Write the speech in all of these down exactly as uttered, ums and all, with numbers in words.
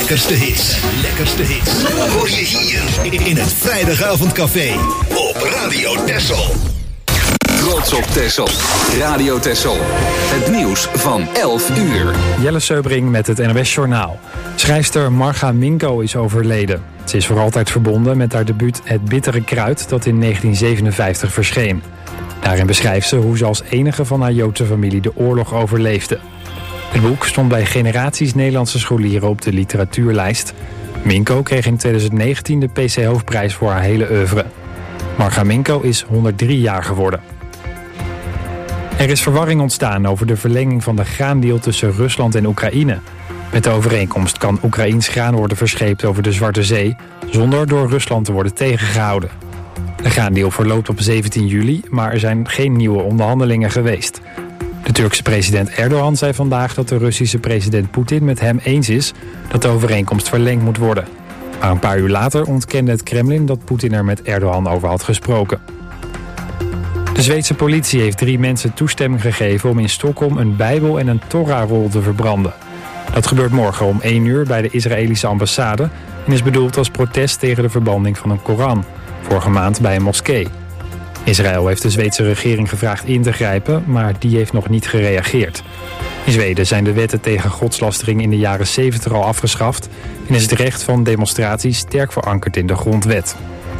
lekkerste hits. Lekkerste hits. Hoor je hier in het Vrijdagavondcafé op Radio Texel. Trots op Texel. Radio Texel. Het nieuws van elf uur. Jelle Seubring met het N O S Journaal. Schrijfster Marga Minko is overleden. Ze is voor altijd verbonden met haar debuut Het Bittere Kruid dat in negentien zevenenvijftig verscheen. Daarin beschrijft ze hoe ze als enige van haar Joodse familie de oorlog overleefde. Het boek stond bij generaties Nederlandse scholieren op de literatuurlijst. Minko kreeg in twintig negentien de P C-hoofdprijs voor haar hele oeuvre. Marga Minko is honderddrie jaar geworden. Er is verwarring ontstaan over de verlenging van de graandeal tussen Rusland en Oekraïne. Met de overeenkomst kan Oekraïens graan worden verscheept over de Zwarte Zee, zonder door Rusland te worden tegengehouden. De graandeal verloopt op zeventien juli, maar er zijn geen nieuwe onderhandelingen geweest. De Turkse president Erdogan zei vandaag dat de Russische president Poetin met hem eens is dat de overeenkomst verlengd moet worden. Maar een paar uur later ontkende het Kremlin dat Poetin er met Erdogan over had gesproken. De Zweedse politie heeft drie mensen toestemming gegeven om in Stockholm een Bijbel en een Torah-rol te verbranden. Dat gebeurt morgen om één uur bij de Israëlische ambassade en is bedoeld als protest tegen de verbranding van een Koran, vorige maand bij een moskee. Israël heeft de Zweedse regering gevraagd in te grijpen, maar die heeft nog niet gereageerd. In Zweden zijn de wetten tegen godslastering in de jaren zeventig al afgeschaft en is het recht van demonstratie sterk verankerd in de grondwet.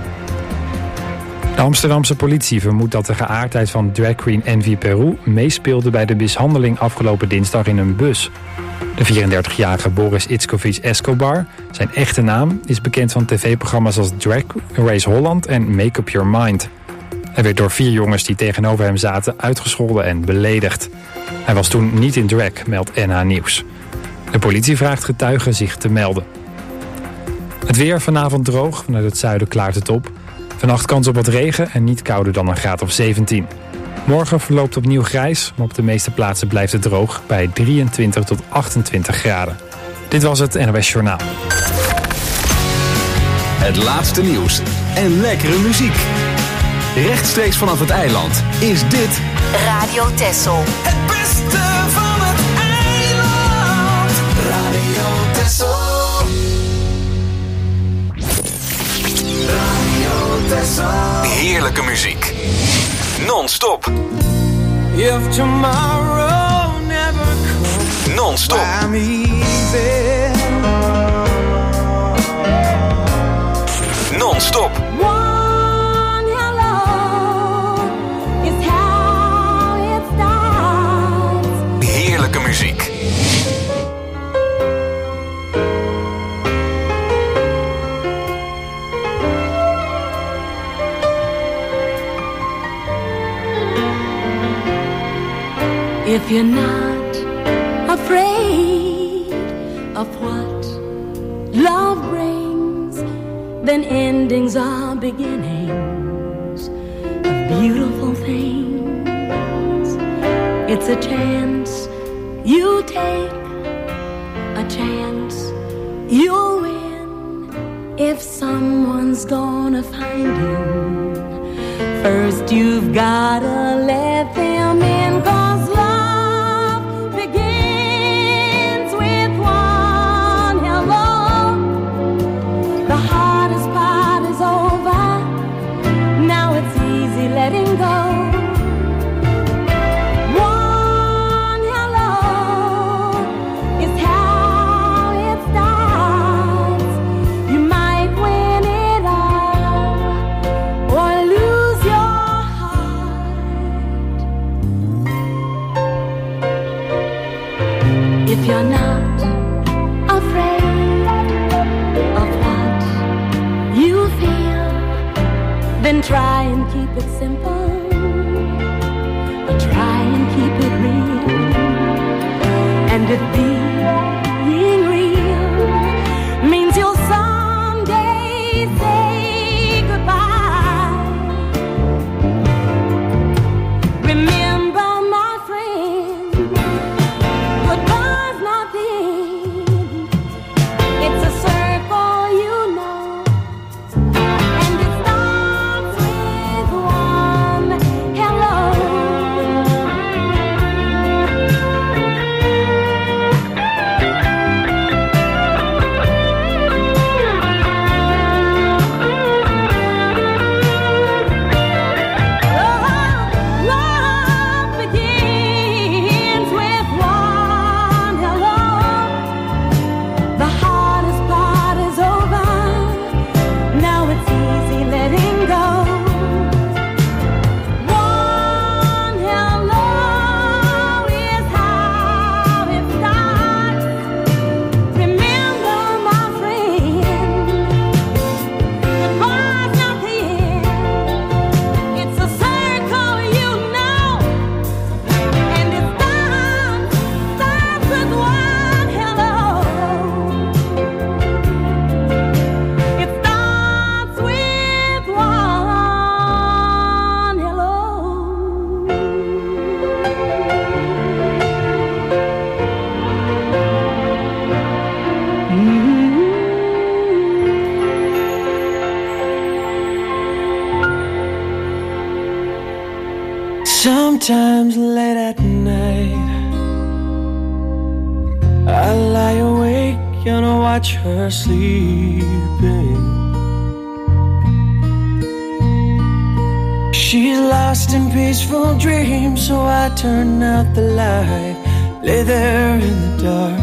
De Amsterdamse politie vermoedt dat de geaardheid van dragqueen Envy Peru meespeelde bij de mishandeling afgelopen dinsdag in een bus. De vierendertigjarige Boris Itzkovic Escobar, zijn echte naam, is bekend van tv-programma's als Drag Race Holland en Make Up Your Mind. Hij werd door vier jongens die tegenover hem zaten uitgescholden en beledigd. Hij was toen niet in drag, meldt N H Nieuws. De politie vraagt getuigen zich te melden. Het weer vanavond droog, vanuit het zuiden klaart het op. Vannacht kans op wat regen en niet kouder dan een graad of zeventien. Morgen verloopt opnieuw grijs, maar op de meeste plaatsen blijft het droog bij drieëntwintig tot achtentwintig graden. Dit was het N O S Journaal. Het laatste nieuws en lekkere muziek. Rechtstreeks vanaf het eiland is dit Radio Texel. Het beste van het eiland. Radio Texel. Radio Texel. heerlijke muziek. Non-stop. If tomorrow never comes, Non-stop. I'm easy. Non-stop. One hello is how it starts. Heerlijke muziek. If you're not afraid of what love brings, then endings are beginnings of beautiful things. It's a chance you take, a chance you'll win. If someone's gonna find you, first you've gotta let them in, 'cause love begins with one hello. The hardest part is over, now it's easy letting go. One hello is how it starts. You might win it all or lose your heart. If you're not afraid of what you feel, then try and keep it simple, or try and keep it real. And if being real means you'll someday say goodbye, remember, my friend, goodbye's not the end. It's a circle, you know, and it starts with one hello. Sometimes late at night I lie awake and I watch her sleeping. She's lost in peaceful dreams, so I turn out the light, lay there in the dark.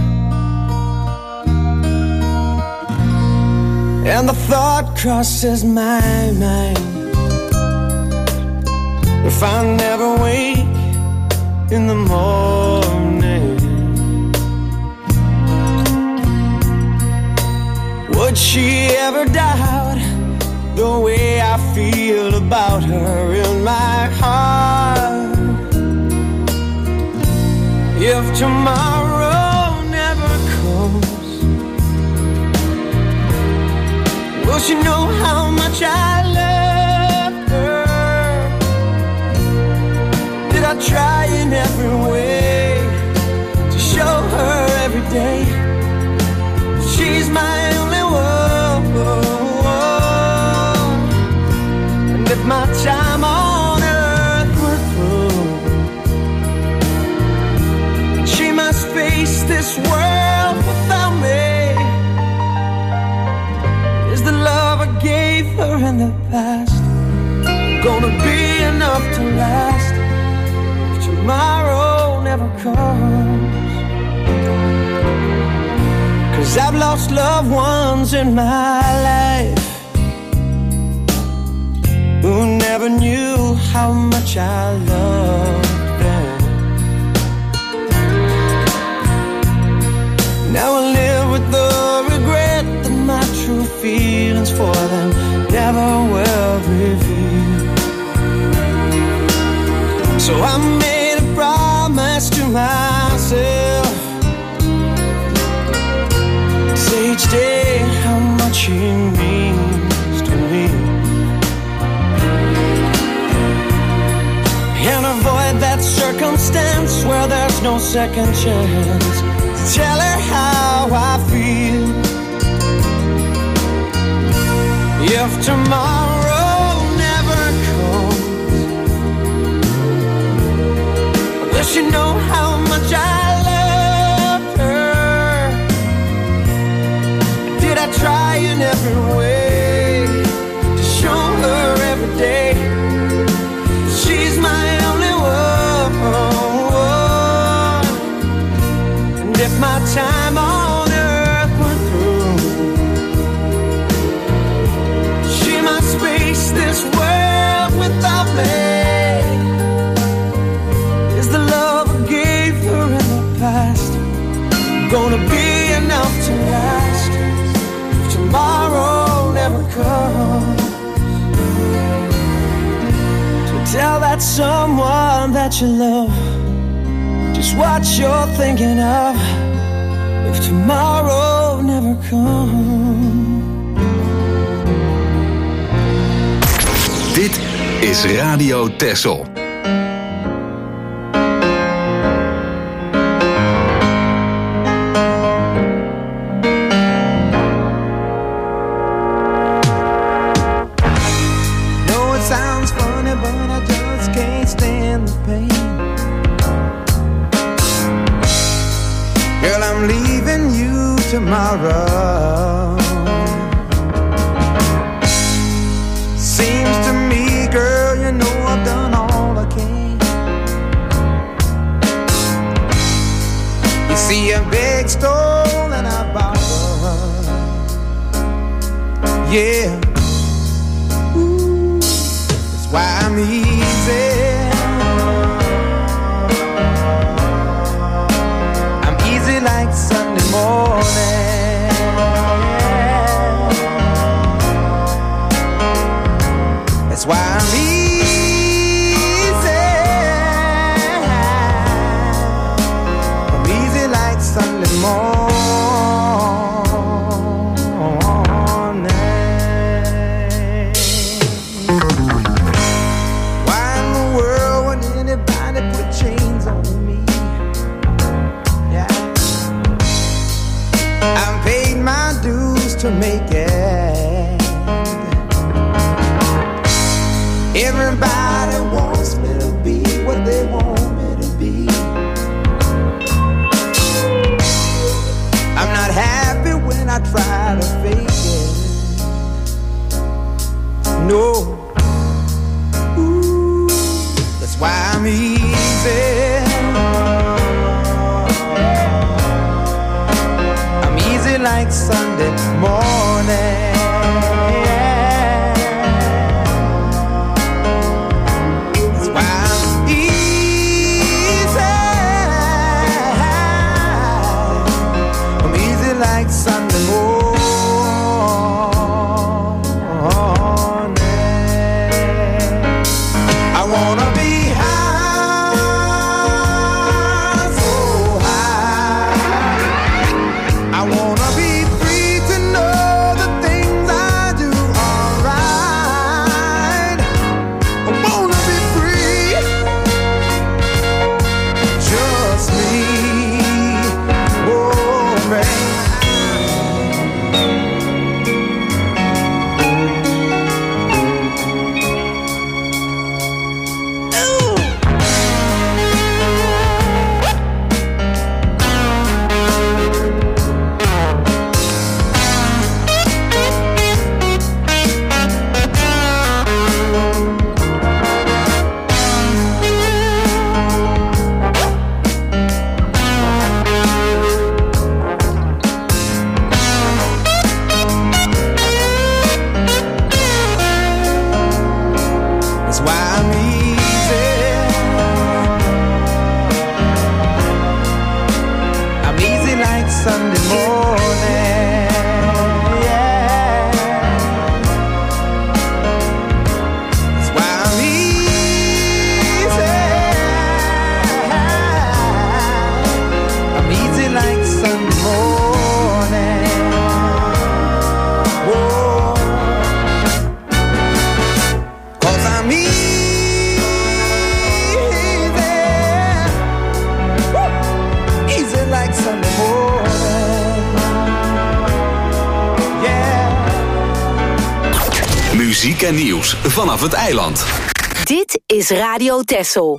And the thought crosses my mind, if I never wake in the morning, would she ever doubt the way I feel about her in my heart? If tomorrow never comes, will she know how much I love her? Did I try in every way to show her every day she's my only one? And if my time on earth were through, she must face this world without me. Is the love I gave her in the past gonna be enough to last if tomorrow never comes? 'Cause I've lost loved ones in my life who never knew how much I loved them. Now I live with the regret that my true feelings for them never will reveal. So I made a promise to myself, say each day how much he means to me, and avoid that circumstance where there's no second chance to tell her how I feel. If tomorrow never comes, will she know how much I love her? Did I try in every way to show her every day she's my only one? And if my time on earth were through, she must face this world without me. Is the love I gave her in the past gonna be enough to last if tomorrow never comes? Tell that someone that you love just what you're thinking of if tomorrow never comes. Dit is Radio Texel. Tomorrow seems to me, girl, you know I've done all I can. You see, I begged, stole, and I borrowed. Yeah, ooh, that's why I'm easy. I'm easy like Sunday morning. That's why I'm easy. I'm easy like Sunday morning. Why in the world easy. I'm easy like Sunday morning. That's why I'm easy. I'm easy like Sunday morning. I wanna be high, so high. I wanna be free to know the things I do are right. I wanna be free, just me, oh man. That's why I'm easy. I'm easy like Sunday morning. Yeah. That's why I'm easy. I'm easy like Sunday morning. Whoa. 'Cause I'm easy. Woo. Easy like Sunday morning. Yeah. Muziek en nieuws vanaf het eiland. Dit is Radio Texel.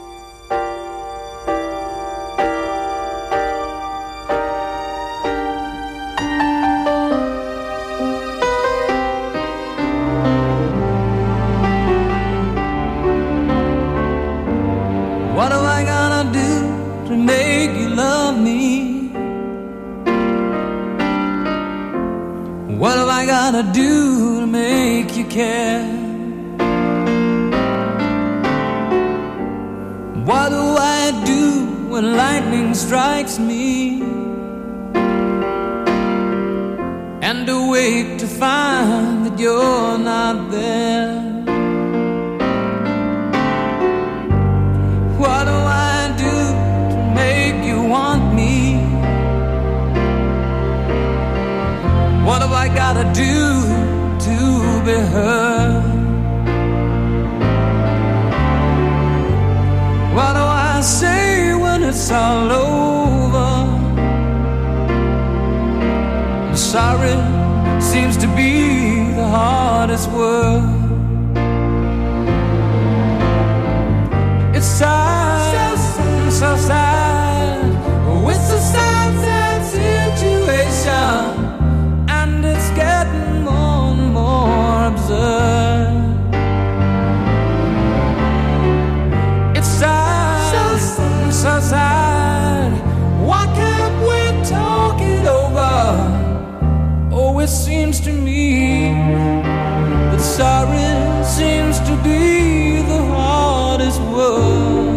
What am I gonna do to make you love me? What am I gonna do to make you care? What do I do when lightning strikes me? And awake to find that you're not there. What do I do to make you want me? What have I gotta do to be heard? What do I say when it's all over? Sorry seems to be the hardest word. It's sad, so sad, so sad. Oh, it's a sad, sad situation, and it's getting more and more absurd. It's sad, so sad, so sad. Why can't we talk it over? Oh, it seems to me that sorry seems to be the hardest word.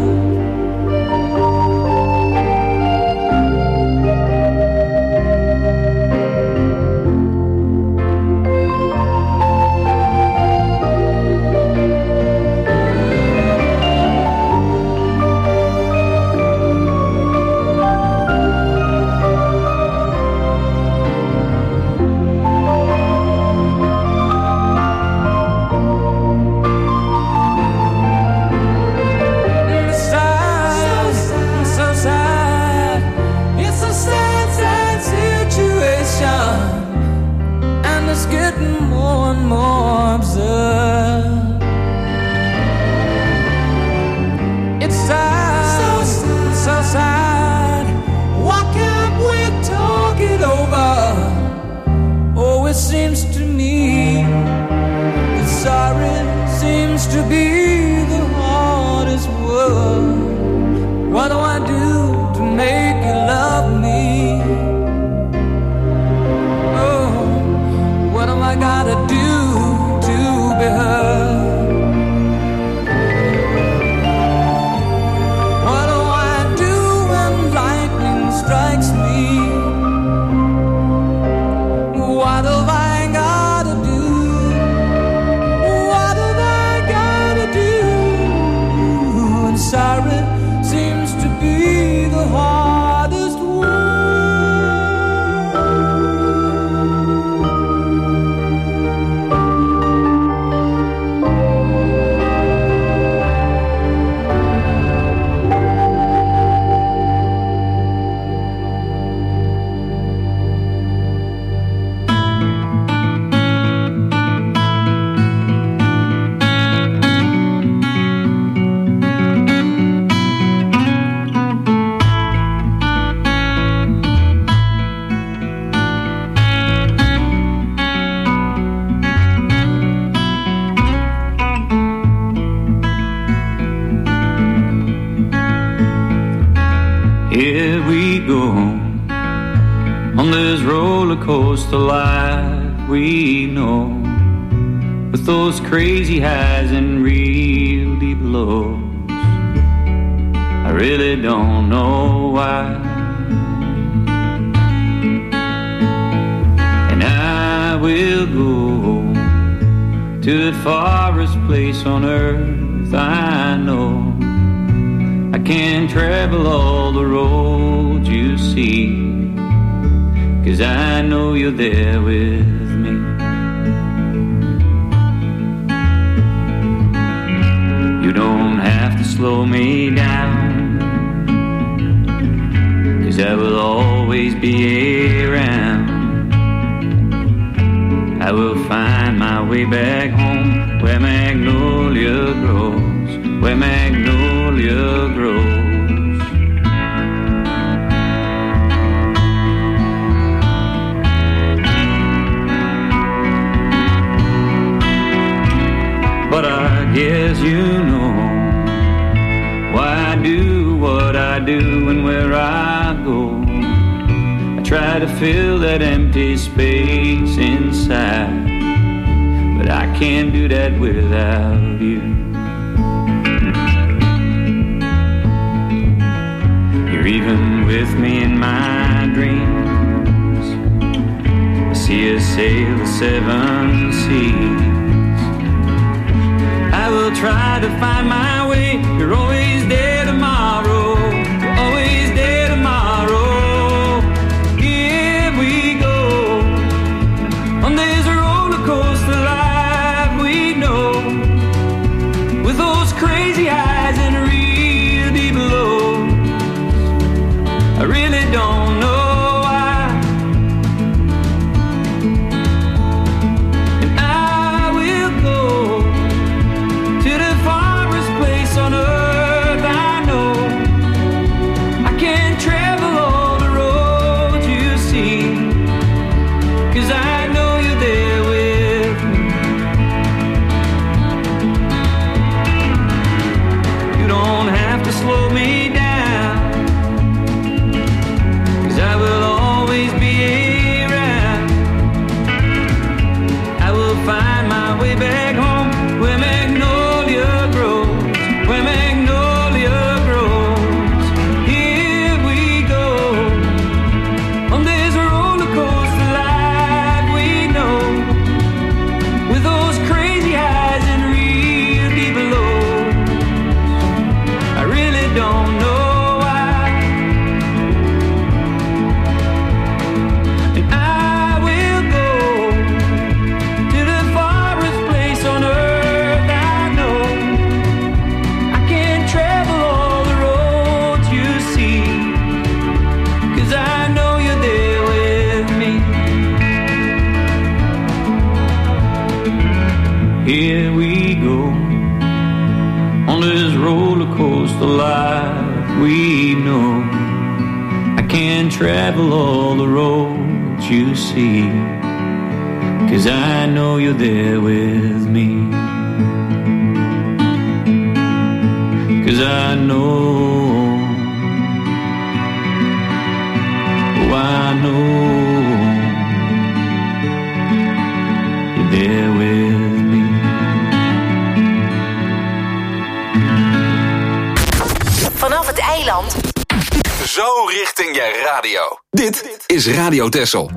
siren seems to be the hardest one. Here we go on this roller coaster life we know, with those crazy highs and real deep lows. I really don't know why, and I will go to the farthest place on earth I know. I can't travel all the roads you see, 'cause I know you're there with me. You don't have to slow me down, 'cause I will always be around. I will find my way back home, where magnolia grows, where magnolia grows. But I guess you know why I do what I do and where I go. I try to fill that empty space inside, but I can't do that without you. You're even with me in my dreams. I see us sail the seven seas. I will try to find my way. You're always there tomorrow. You're always there tomorrow. Here we go on this roller coaster life we know, with those crazy highs and real deep lows. I really don't know why, and I will go to the farthest place on earth I know. I can't travel all the roads you see, 'cause I know you're there with me. You don't have to slow me down, 'cause I will always be around. I will find my way back home, where magnolia grows, where magnolia grows. Here we go on this roller coaster life we know, with those crazy highs and real deep lows. I really don't know why, and I will go to the farthest place on earth I know. I can't travel all the roads you see, 'cause I know you're there with me. Here we go on this roller coaster life we know. I can't travel all the roads you see, 'cause I know you're there with me. 'Cause I know, oh I know you're there with me. Vanaf het eiland. Zo richting je radio. Dit is Radio Texel.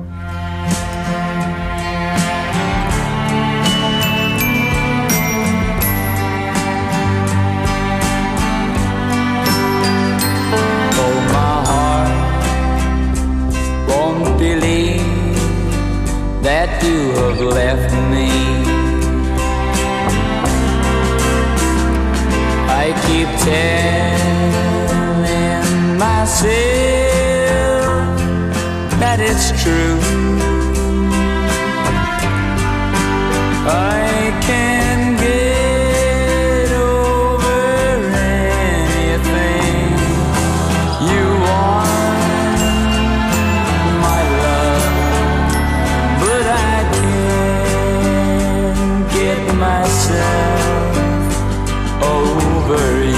true. I can get over anything you want, my love, but I can't get myself over you.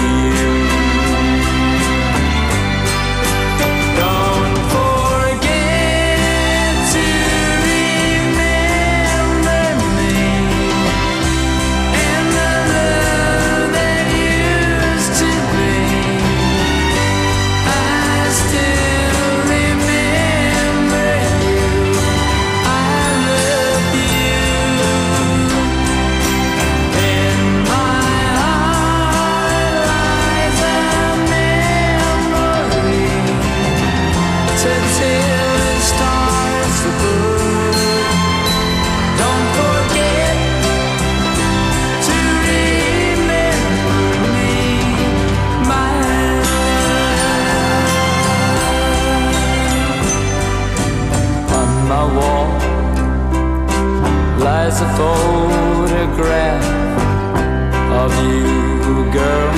Lies a photograph of you, girl.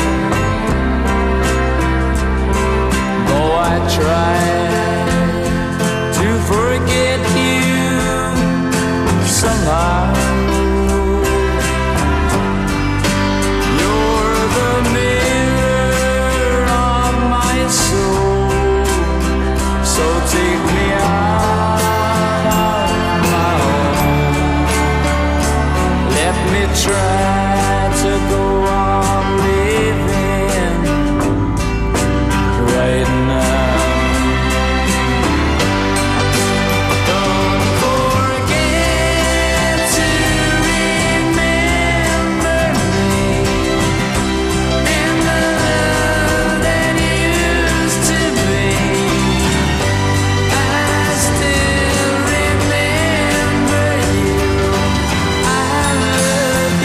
Though I try to forget you somehow, you're the mirror of my soul. So take me out. Try to go on living right now. Don't forget to remember me and the love that used to be. I still remember you. I love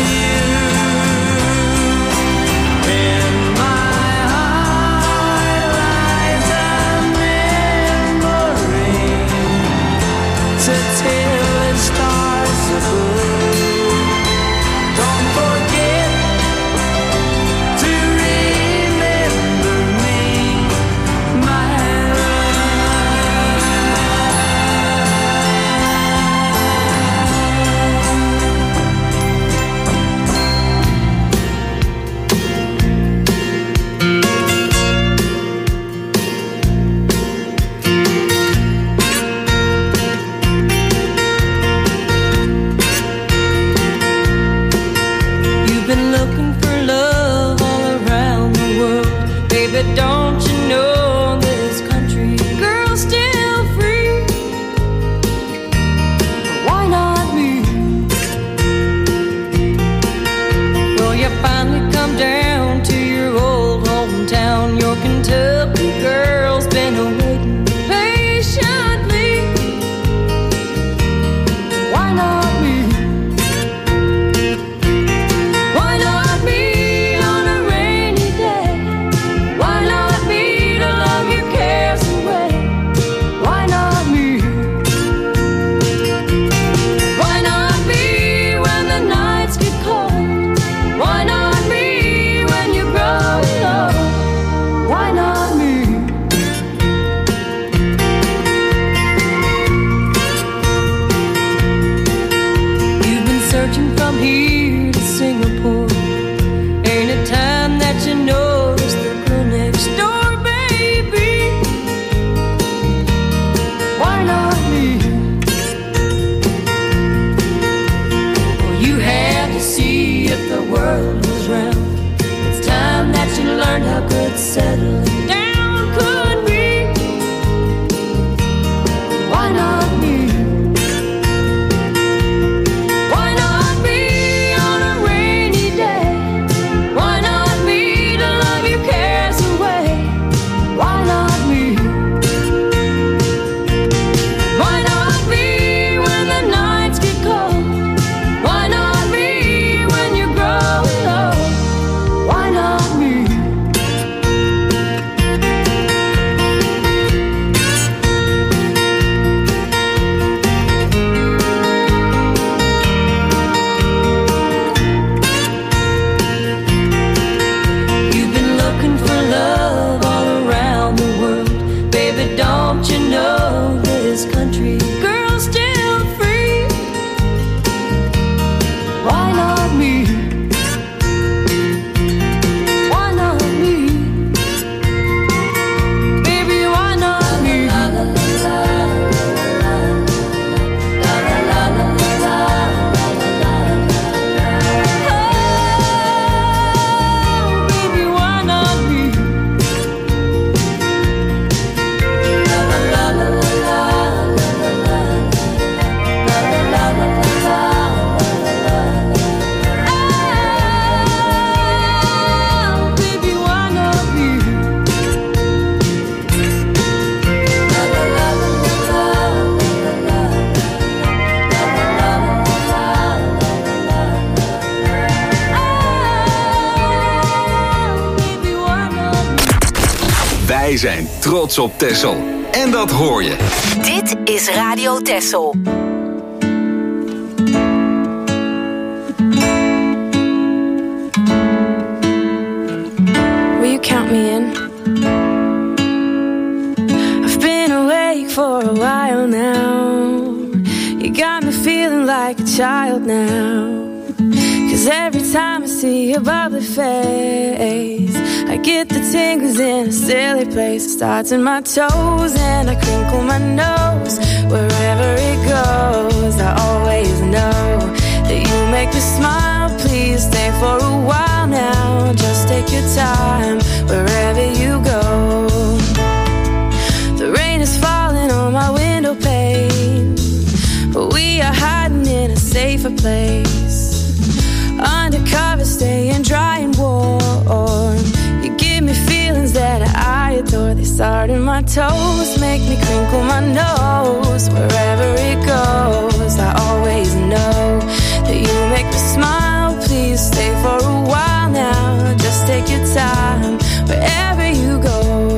don't you know this country girl's still free? Why not me? Well, you finally come down to your old hometown. Your Kentucky girl's been waiting patiently. Why not me? Why not me on a rainy day? Why not Wij zijn trots op Texel. En dat hoor je. Dit is Radio Texel. Will you count me in? I've been awake for a while now. You got me feeling like a child now. Cause every time I see your bubbly face, I get the tingles in a silly place. It starts in my toes and I crinkle my nose. Wherever it goes, I always know that you make me smile. Please stay for a while now. Just take your time wherever you go. The rain is falling on my window pane, but we are hiding in a safer place. Undercover, staying dry and warm. You give me feelings that I adore. They start in my toes, make me crinkle my nose. Wherever it goes, I always know that you make me smile. Please stay for a while now. Just take your time wherever you go.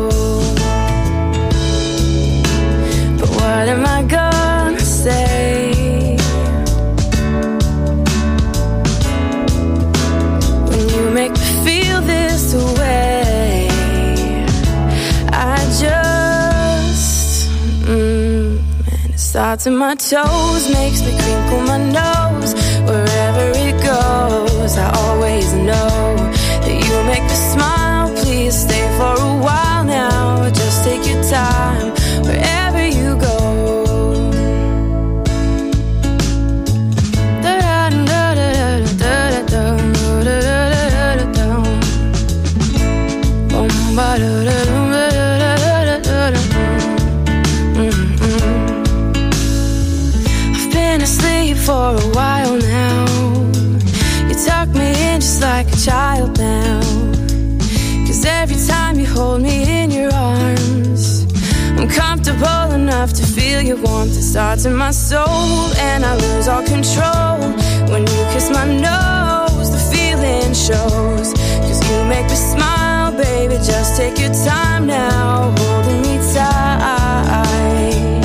But what am I gonna say? Make me feel this way. I just mm, and it starts in my toes, makes me crinkle my nose. Wherever it goes, I always know that you make me smile. Please stay for a while now. Just take your time wherever you go. I've been asleep for a while now. You tuck me in just like a child now. Cause every time you hold me in your arms, I'm comfortable enough to feel your warmth. It starts in my soul and I lose all control. When you kiss my nose, the feeling shows. Cause you make me smile, baby, just take your time now, holding me tight.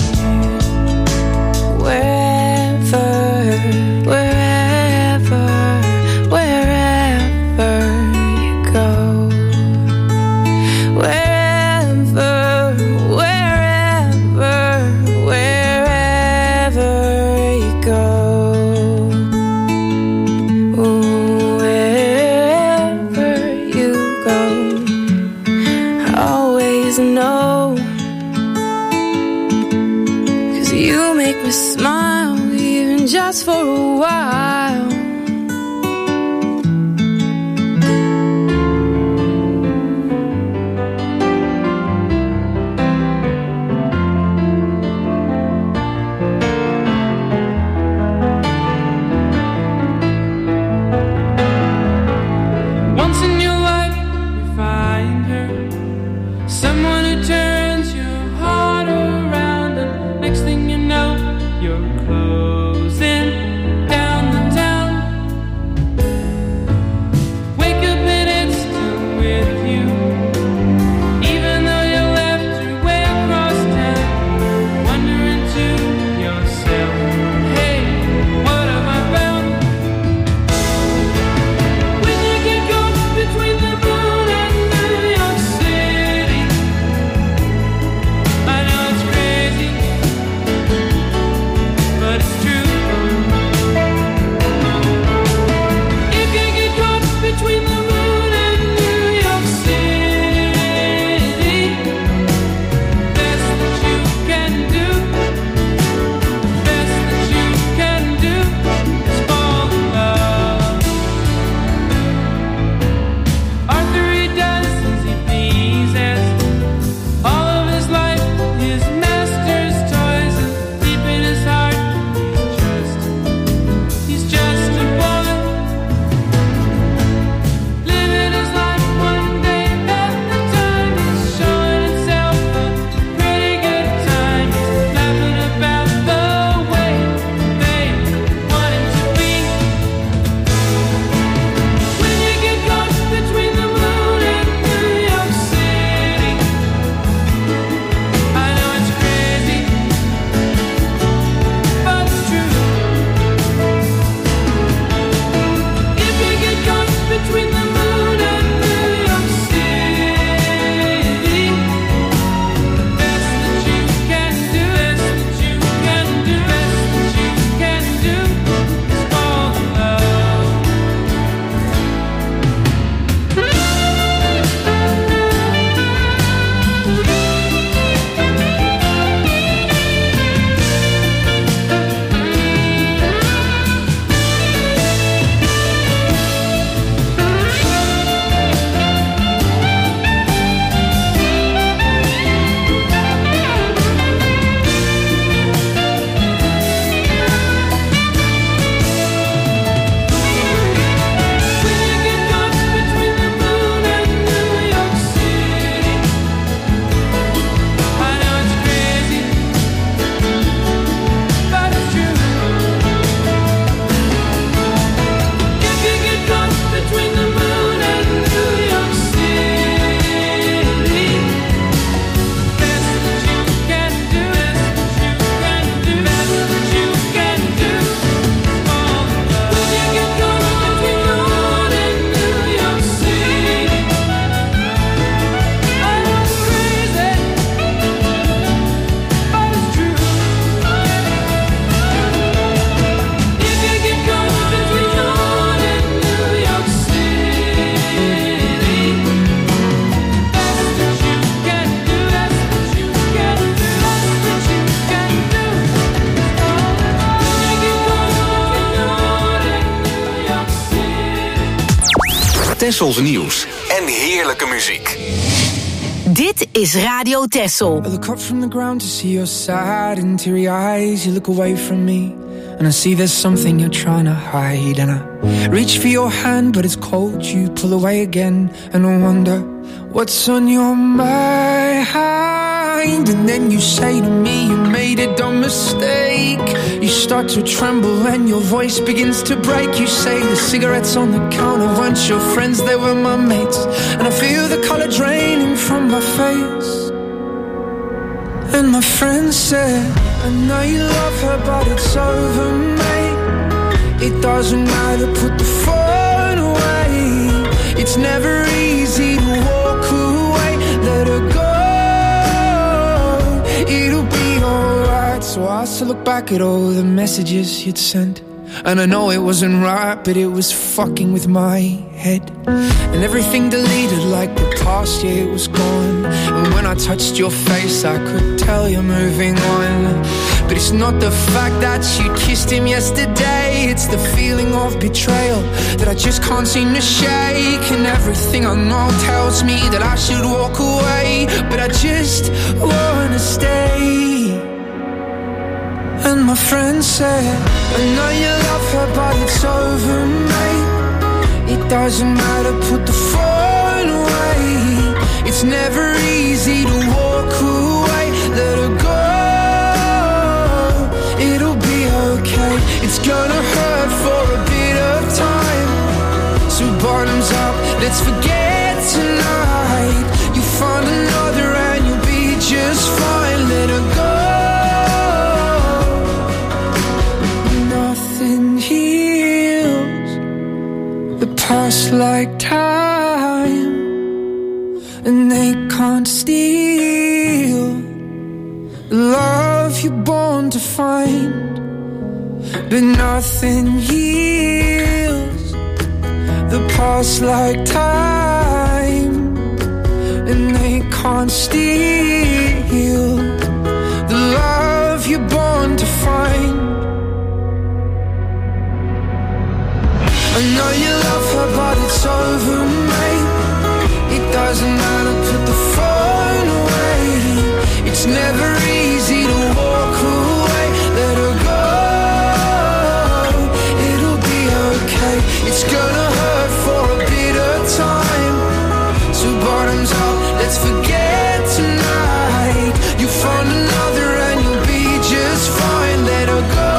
Wherever, wherever, wherever you go. Wherever, wherever, wherever you go. Wherever you go, I always know. Cause you make me smile, even just for a while. Once in your life you find her, someone who turns your heart around, and next thing you know you're closing down the town. Wake up and it's still with you, even though you left your way across town. Wondering to yourself, hey, what have I found? When you get caught between the moon and New York City, Tessels nieuws en heerlijke muziek. Dit is Radio Tessel. I look up from the ground to see your sad and teary eyes. You look away from me and I see there's something you're trying to hide. And I reach for your hand but it's cold. You pull away again and I wonder what's on your mind. And then you say to me you made a dumb mistake. You start to tremble and your voice begins to break. You say the cigarettes on the counter weren't your friends, they were my mates. And I feel the color draining from my face. And my friend said, I know you love her but it's over, mate. It doesn't matter, put the phone away. It's never easy to walk away. Let her go, it'll be alright. So I still look back at all the messages you'd sent. And I know it wasn't right, but it was fucking with my head. And everything deleted like the past year it was gone. And when I touched your face I could tell you're moving on. But it's not the fact that you kissed him yesterday. It's the feeling of betrayal that I just can't seem to shake. And everything I know tells me that I should walk away, but I just wanna stay. And my friend said, I know you love her but it's over, mate. It doesn't matter, put the phone away. It's never easy to walk away. Let her go, it'll be okay. It's gonna hurt for a bit of time. So bottoms up, let's forget tonight. You find another and you'll be just fine. Let her go. Past like time, and they can't steal the love you're born to find. But nothing heals the past like time, and they can't steal the love you're born to find. I know you love her but it's over, mate. It doesn't matter, put the phone away. It's never easy to walk away. Let her go, it'll be okay. It's gonna hurt for a bit of time. So bottoms up, let's forget tonight. You found another and you'll be just fine. Let her go.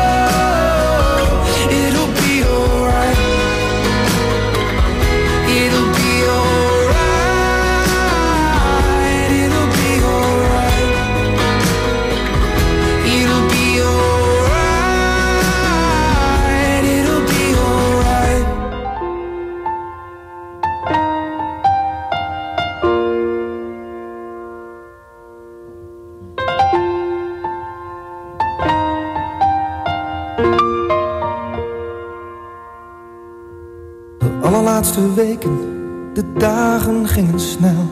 Laatste weken, de dagen gingen snel.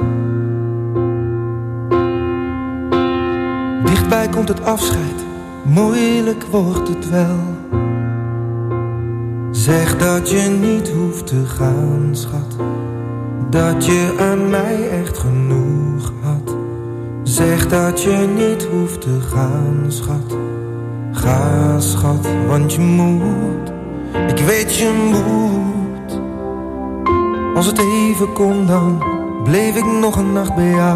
Dichtbij komt het afscheid, moeilijk wordt het wel. Zeg dat je niet hoeft te gaan, schat. Dat je aan mij echt genoeg had. Zeg dat je niet hoeft te gaan, schat. Ga, schat, want je moet. Ik weet je moet. Als het even kon, dan bleef ik nog een nacht bij jou.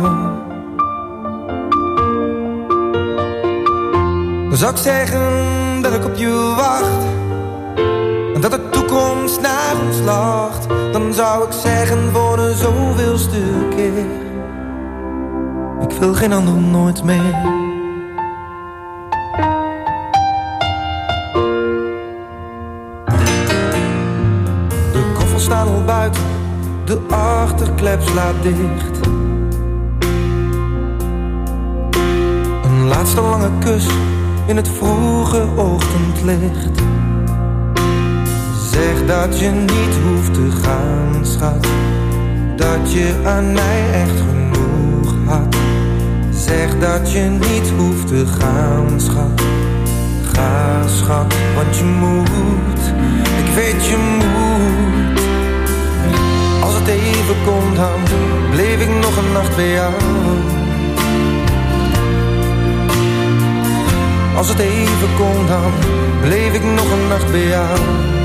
Dan zou ik zeggen dat ik op je wacht. En dat de toekomst naar ons lacht. Dan zou ik zeggen voor de zoveelste keer. Ik wil geen ander nooit meer. De koffers staan al buiten. De achterklep slaat dicht. Een laatste lange kus in het vroege ochtendlicht. Zeg dat je niet hoeft te gaan, schat. Dat je aan mij echt genoeg had. Zeg dat je niet hoeft te gaan, schat. Ga, schat, want je moet. Ik weet je moet. even kon dan bleef ik nog een nacht bij jou. Als het even kon dan bleef ik nog een nacht bij jou.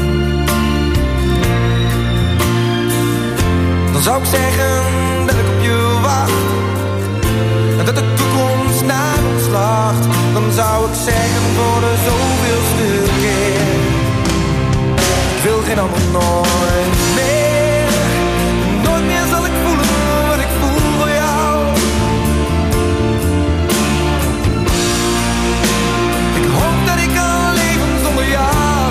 Dan zou ik zeggen dat ik op je wacht en dat de toekomst naar ons lacht. Dan zou ik zeggen voor de zoveelste keer: ik wil geen ander nooit meer. Nooit meer zal ik voelen wat ik voel voor jou. Ik hoop dat ik kan leven zonder jou.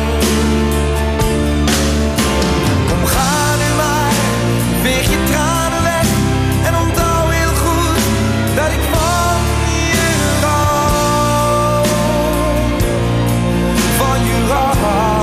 Kom, ga nu maar, veeg je tranen weg en onthoud heel goed dat ik van je hou. Van je hou.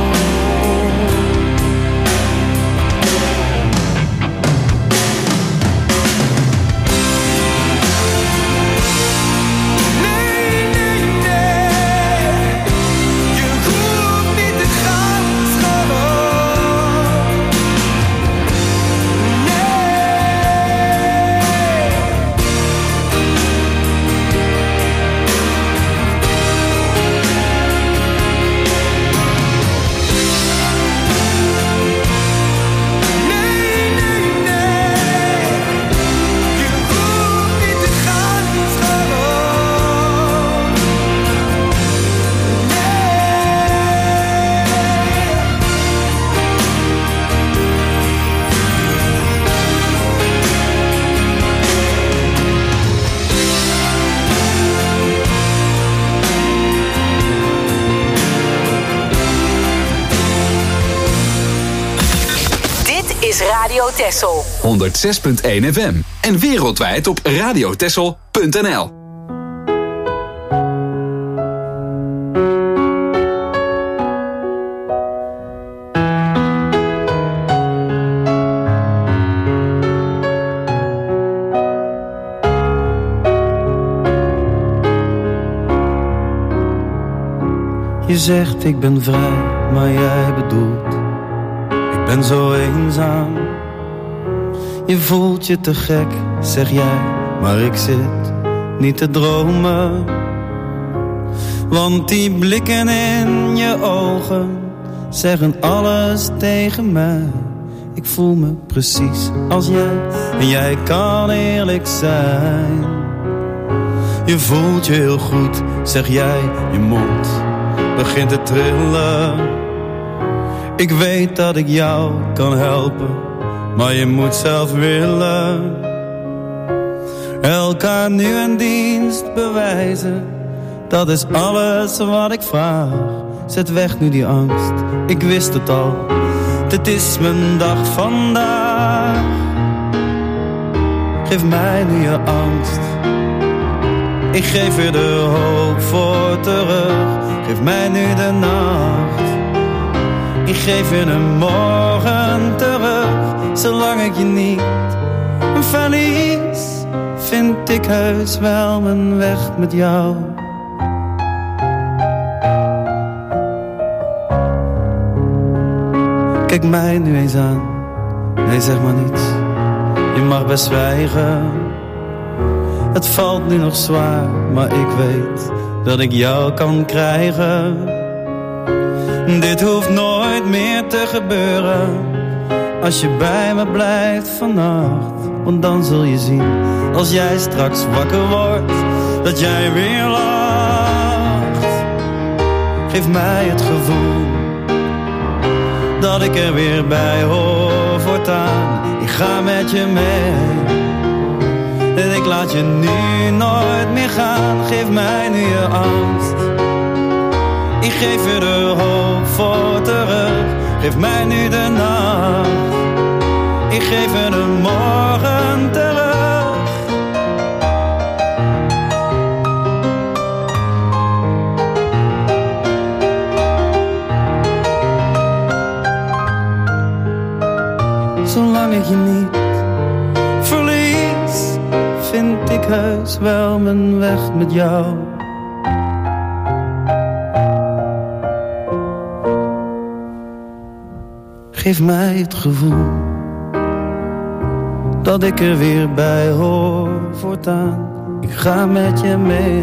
Radio Texel honderd zes punt één F M en wereldwijd op radiotexel punt n l. Je zegt ik ben vrij, maar jij bedoelt ik ben zo eenzaam. Je voelt je te gek, zeg jij, maar ik zit niet te dromen. Want die blikken in je ogen zeggen alles tegen mij. Ik voel me precies als jij en jij kan eerlijk zijn. Je voelt je heel goed, zeg jij, je mond begint te trillen. Ik weet dat ik jou kan helpen, maar je moet zelf willen. Elkaar nu een dienst bewijzen, dat is alles wat ik vraag. Zet weg nu die angst, ik wist het al, dit is mijn dag vandaag. Geef mij nu je angst, ik geef je de hoop voor terug. Geef mij nu de nacht, ik geef je een morgen terug. Zolang ik je niet verlies, vind ik heus wel mijn weg met jou. Kijk mij nu eens aan, nee zeg maar niets, je mag best zwijgen. Het valt nu nog zwaar, maar ik weet dat ik jou kan krijgen. Dit hoeft nooit meer te gebeuren, als je bij me blijft vannacht. Want dan zul je zien, als jij straks wakker wordt, dat jij weer lacht. Geef mij het gevoel dat ik er weer bij hoor voortaan. Ik ga met je mee en ik laat je nu nooit meer gaan. Geef mij nu je angst, ik geef je de hoop voor terug. Geef mij nu de nacht, ik geef je de morgen terug. Zolang ik je niet verlies, vind ik heus wel mijn weg met jou. Geef mij het gevoel dat ik er weer bij hoor voortaan. Ik ga met je mee,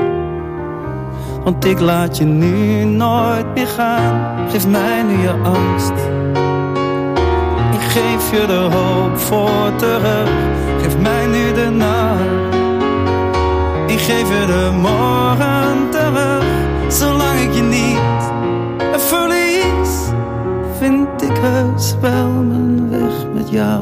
want ik laat je nu nooit meer gaan. Geef mij nu je angst, ik geef je de hoop voor terug. Geef mij nu de nacht, ik geef je de morgen terug. Zolang ik je niet verlies, vind ik heus wel mijn weg met jou.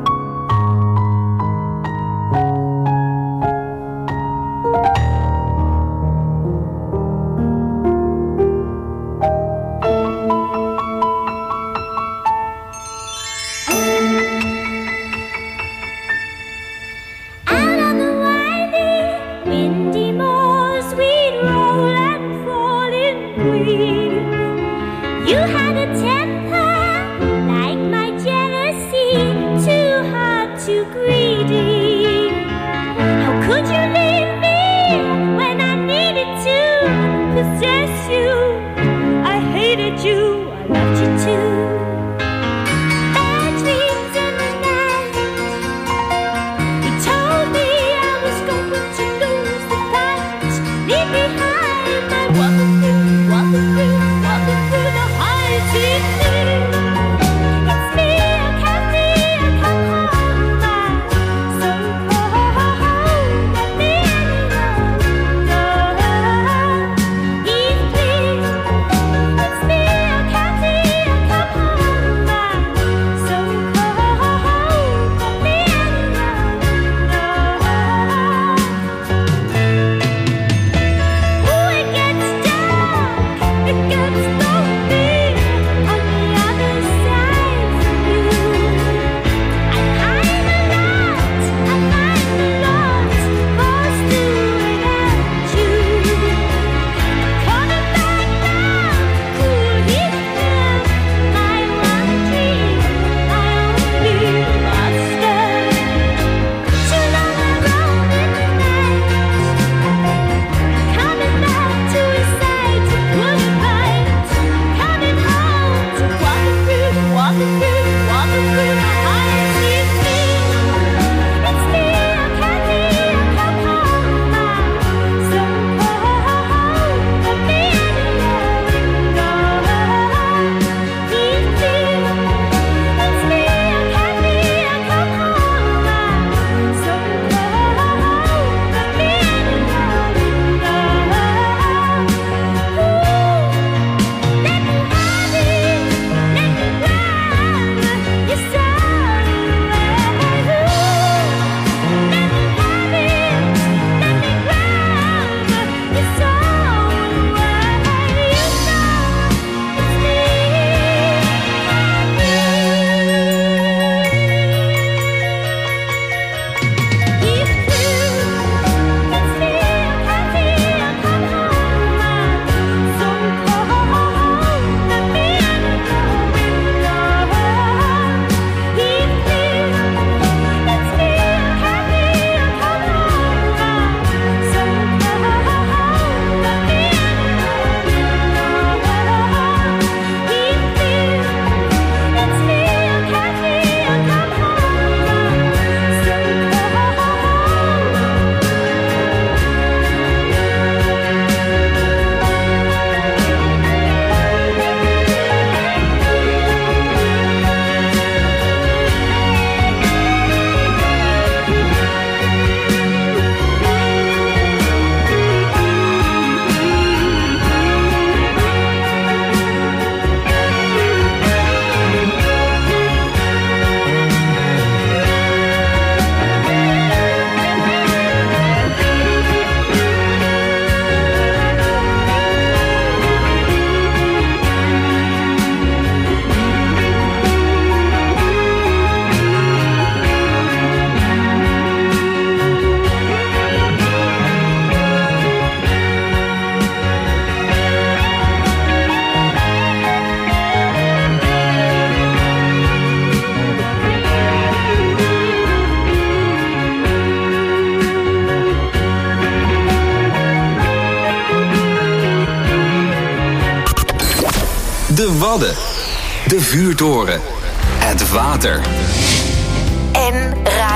De Wadden, de vuurtoren, het water. En radio.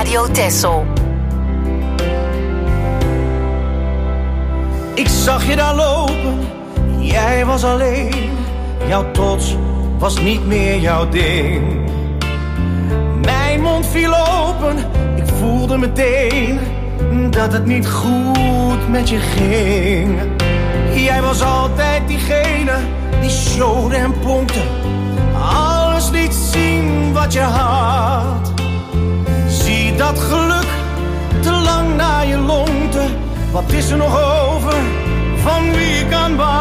Radio Texel. Ik zag je daar lopen, jij was alleen. Jouw trots was niet meer jouw ding. Mijn mond viel open, ik voelde meteen dat het niet goed met je ging. Jij was altijd diegene die showde en pompte, alles liet zien wat je had. Zie dat geluk te lang naar je longte, wat is er nog over van wie ik aan bad?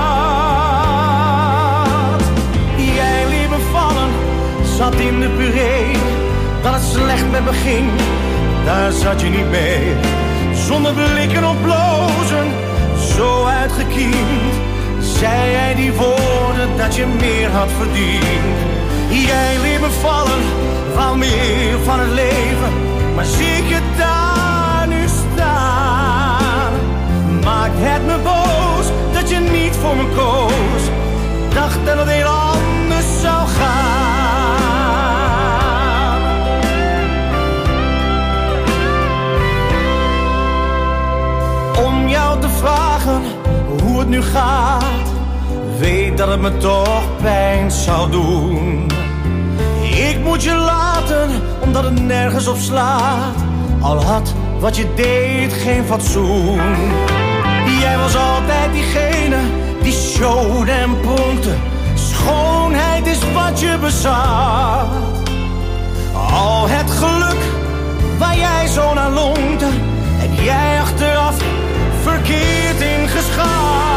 Jij liet me vallen, zat in de puree, dat het slecht met me ging, daar zat je niet mee. Zonder blikken of blozen, zo uitgekiend, zei jij die woorden dat je meer had verdiend. Jij liet me vallen, wou meer van het leven, maar zie ik je daar nu staan. Maakt het me boos dat je niet voor me koos, dacht dat het heel anders zou gaan. Om jou te vragen hoe het nu gaat, weet dat het me toch pijn zou doen. Ik moet je laten, omdat het nergens op slaat, al had wat je deed geen fatsoen. Jij was altijd diegene die showde en pronkte, schoonheid is wat je bezat. Al het geluk waar jij zo naar longte, heb jij achteraf verkeerd ingeschat.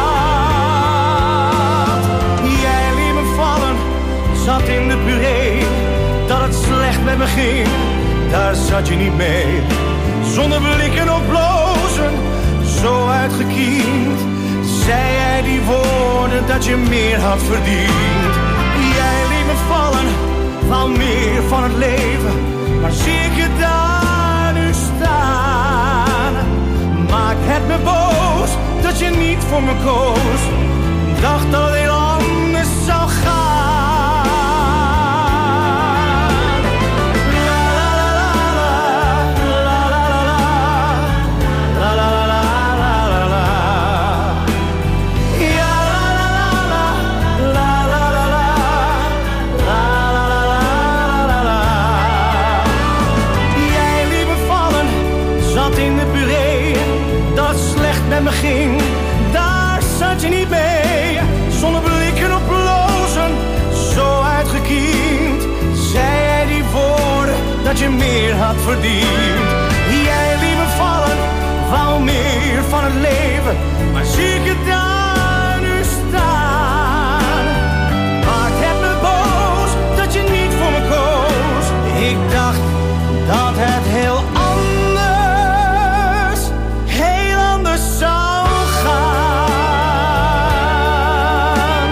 Jij liet me vallen, zat in de puree, dat het slecht met me ging, daar zat je niet mee. Zonder blikken of blozen, zo uitgekiend, zei jij die woorden dat je meer had verdiend. Jij liet me vallen, wou meer van het leven, maar zie ik je daar nu staan. Maakt het me boos dat je niet voor me koos, dacht dat het heel anders zou gaan. Met me ging, daar zat je niet mee. Zonder blikken op blozen, zo uitgekiend, zei jij die woorden dat je meer had verdiend. Jij liet me vallen, wou meer van het leven, maar zie ik je daar nu staan. Maakt het me boos dat je niet voor me koos. Ik dacht dat het heel anders zou gaan.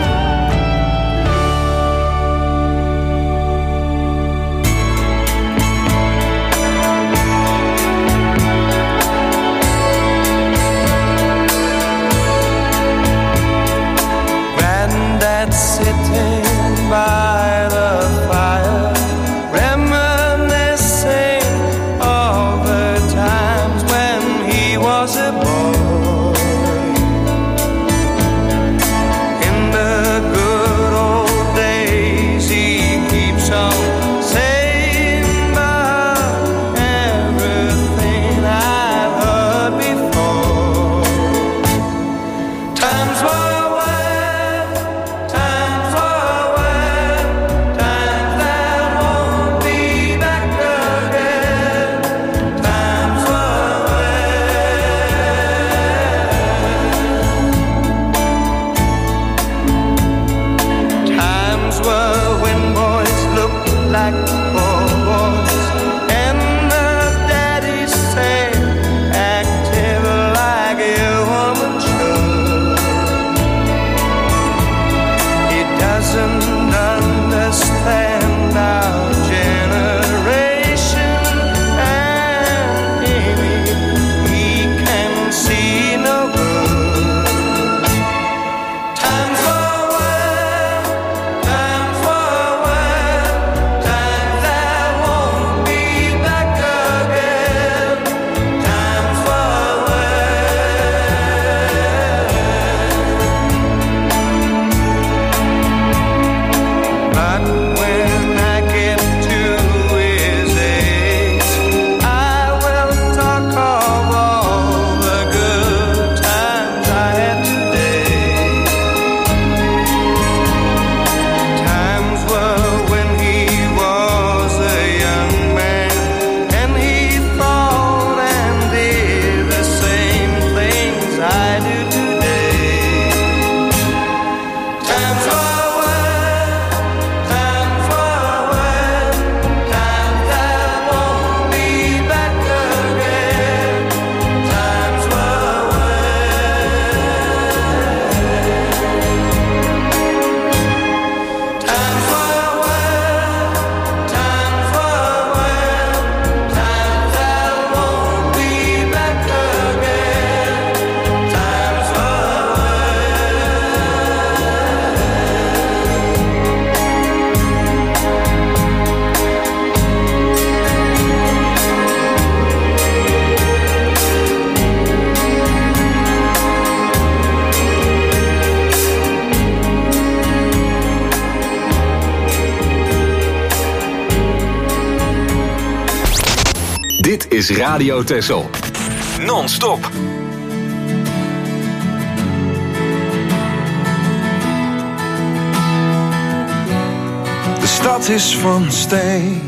Dit is Radio Texel. Non-stop. De stad is van steen,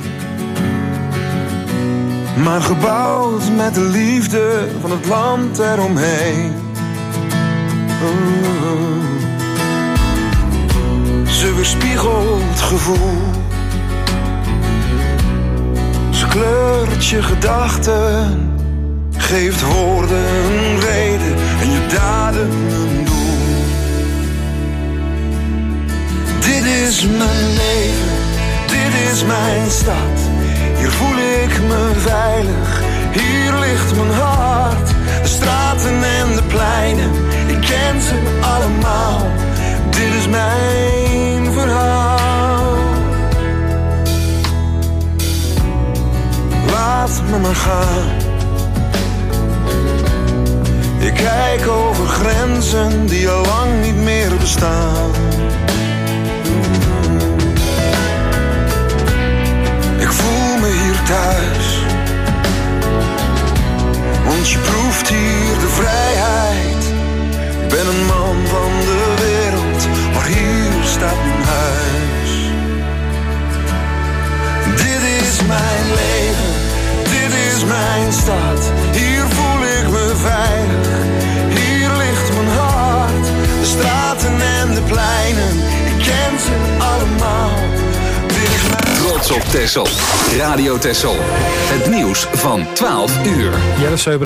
maar gebouwd met de liefde van het land eromheen. Oh. Ze weerspiegelt gevoel, ze kleurt je gedachten, geeft woorden een reden en je daden een doel. Dit is mijn leven, dit is mijn stad. Hier voel ik me veilig, hier ligt mijn hart. De straten en de pleinen, ik ken ze allemaal. Dit is mijn verhaal. Laat me maar gaan. Ik kijk over grenzen die al lang niet meer bestaan. Ik voel me hier thuis, want je proeft hier de vrijheid. Ik ben een man van de wereld, maar hier staat mijn huis. Dit is mijn leven, dit is mijn stad. Hier voel ik me veilig, hier ligt mijn hart. De straten en de pleinen, ik ken ze allemaal. Dit is mijn Trots op Texel. Radio Texel. Het nieuws van twaalf uur. Jelle Seubel